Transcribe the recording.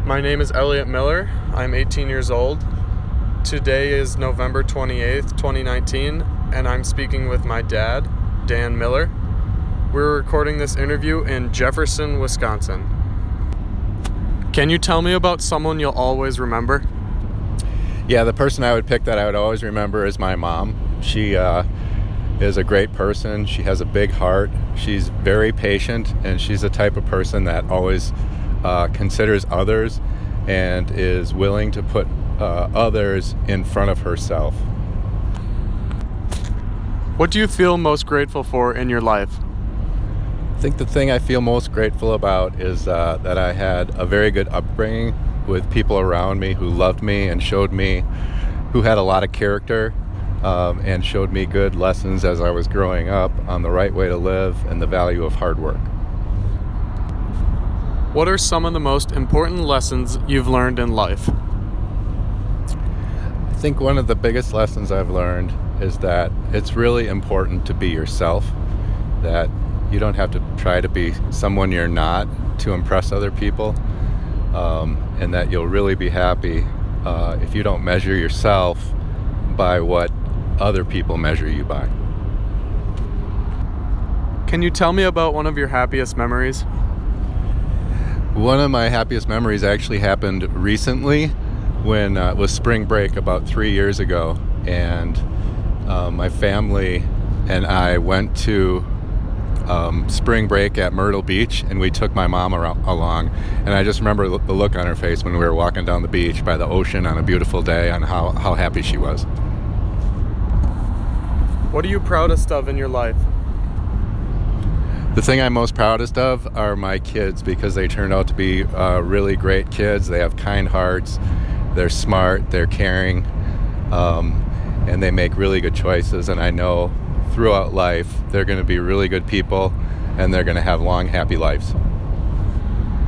My name is Elliot Miller. I'm 18 years old. Today is November 28th, 2019, and I'm speaking with my dad, Dan Miller. We're recording this interview in Jefferson, Wisconsin. Can you tell me about someone you'll always remember? Yeah, the person I would pick that I would always remember is my mom. She is a great person. She has a big heart. She's very patient, and she's the type of person that always considers others and is willing to put others in front of herself. What do you feel most grateful for in your life? I think the thing I feel most grateful about is that I had a very good upbringing with people around me who loved me and showed me, who had a lot of character and showed me good lessons as I was growing up on the right way to live and the value of hard work. What are some of the most important lessons you've learned in life? I think one of the biggest lessons I've learned is that it's really important to be yourself, that you don't have to try to be someone you're not to impress other people, and that you'll really be happy if you don't measure yourself by what other people measure you by. Can you tell me about one of your happiest memories? One of my happiest memories actually happened recently when it was spring break about 3 years ago, and my family and I went to spring break at Myrtle Beach, and we took my mom along, and I just remember the look on her face when we were walking down the beach by the ocean on a beautiful day and how happy she was. What are you proudest of in your life? The thing I'm most proudest of are my kids, because they turned out to be really great kids. They have kind hearts, they're smart, they're caring, and they make really good choices, and I know throughout life they're going to be really good people and they're going to have long, happy lives.